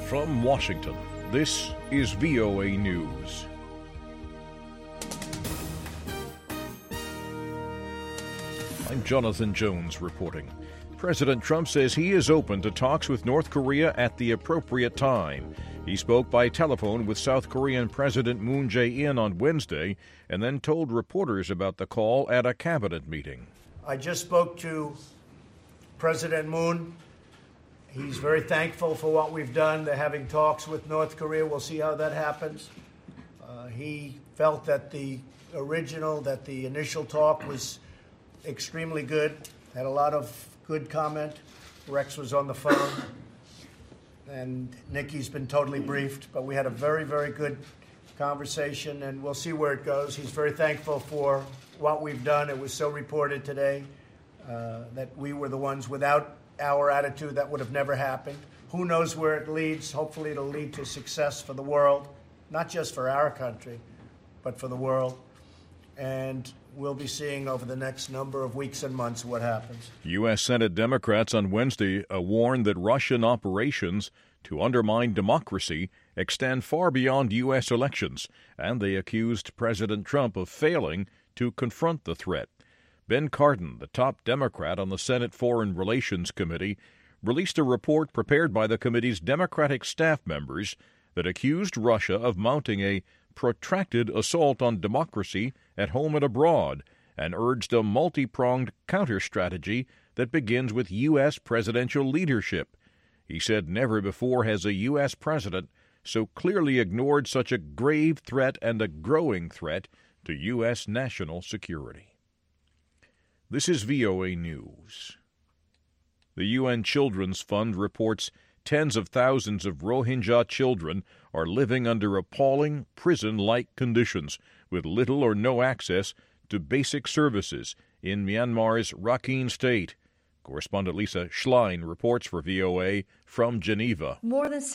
From Washington, this is VOA News. I'm Jonathan Jones reporting. President Trump says he is open to talks with North Korea at the appropriate time. He spoke by telephone with South Korean President Moon Jae-in on Wednesday and then told reporters about the call at a cabinet meeting. I just spoke to President Moon. He's very thankful for what we've done. They're having talks with North Korea. We'll see how that happens. He felt that the initial talk was extremely good. Had a lot of good comment. Rex was on the phone, and Nikki's been totally briefed. But we had a very, very good conversation, and we'll see where it goes. He's very thankful for what we've done. It was so reported today that we were the ones without our attitude that would have never happened. Who knows where it leads? Hopefully it'll lead to success for the world, not just for our country, but for the world. And we'll be seeing over the next number of weeks and months what happens. U.S. Senate Democrats on Wednesday warned that Russian operations to undermine democracy extend far beyond U.S. elections, and they accused President Trump of failing to confront the threat. Ben Cardin, the top Democrat on the Senate Foreign Relations Committee, released a report prepared by the committee's Democratic staff members that accused Russia of mounting a protracted assault on democracy at home and abroad and urged a multi-pronged counter-strategy that begins with U.S. presidential leadership. He said never before has a U.S. president so clearly ignored such a grave threat and a growing threat to U.S. national security. This is VOA News. The UN Children's Fund reports tens of thousands of Rohingya children are living under appalling prison-like conditions with little or no access to basic services in Myanmar's Rakhine State. Correspondent Lisa Schlein reports for VOA from Geneva. More than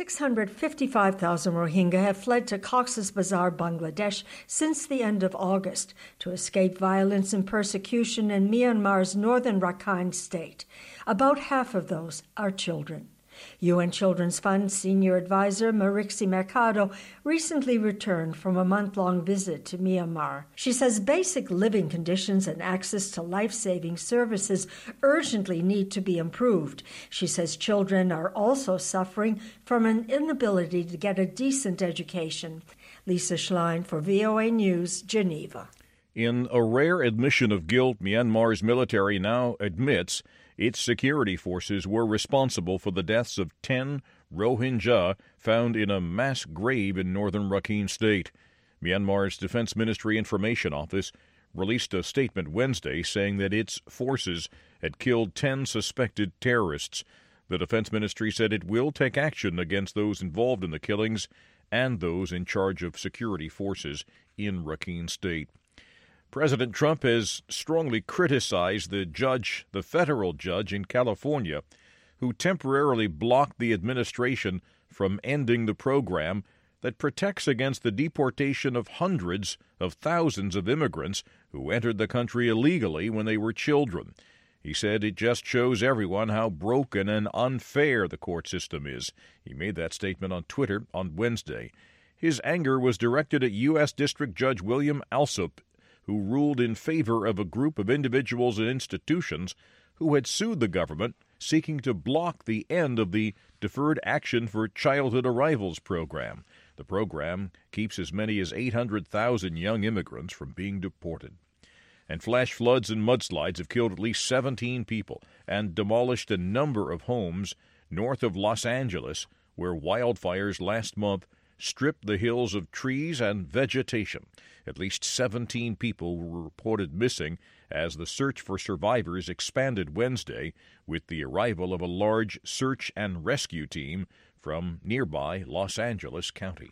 655,000 Rohingya have fled to Cox's Bazar, Bangladesh, since the end of August to escape violence and persecution in Myanmar's northern Rakhine State. About half of those are children. UN Children's Fund senior advisor Marixie Mercado recently returned from a month-long visit to Myanmar. She says basic living conditions and access to life-saving services urgently need to be improved. She says children are also suffering from an inability to get a decent education. Lisa Schlein for VOA News, Geneva. In a rare admission of guilt, Myanmar's military now admits its security forces were responsible for the deaths of 10 Rohingya found in a mass grave in northern Rakhine State. Myanmar's Defense Ministry Information Office released a statement Wednesday saying that its forces had killed 10 suspected terrorists. The Defense Ministry said it will take action against those involved in the killings and those in charge of security forces in Rakhine State. President Trump has strongly criticized the federal judge in California, who temporarily blocked the administration from ending the program that protects against the deportation of hundreds of thousands of immigrants who entered the country illegally when they were children. He said it just shows everyone how broken and unfair the court system is. He made that statement on Twitter on Wednesday. His anger was directed at U.S. District Judge William Alsup, who ruled in favor of a group of individuals and institutions who had sued the government seeking to block the end of the Deferred Action for Childhood Arrivals program. The program keeps as many as 800,000 young immigrants from being deported. And flash floods and mudslides have killed at least 17 people and demolished a number of homes north of Los Angeles, where wildfires last month stripped the hills of trees and vegetation. At least 17 people were reported missing as the search for survivors expanded Wednesday with the arrival of a large search and rescue team from nearby Los Angeles County.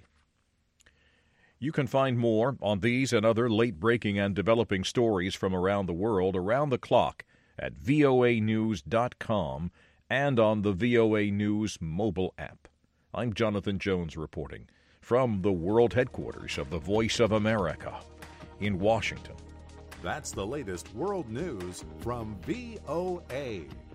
You can find more on these and other late-breaking and developing stories from around the world around the clock at voanews.com and on the VOA News mobile app. I'm Jonathan Jones reporting from the world headquarters of the Voice of America in Washington. That's the latest world news from VOA.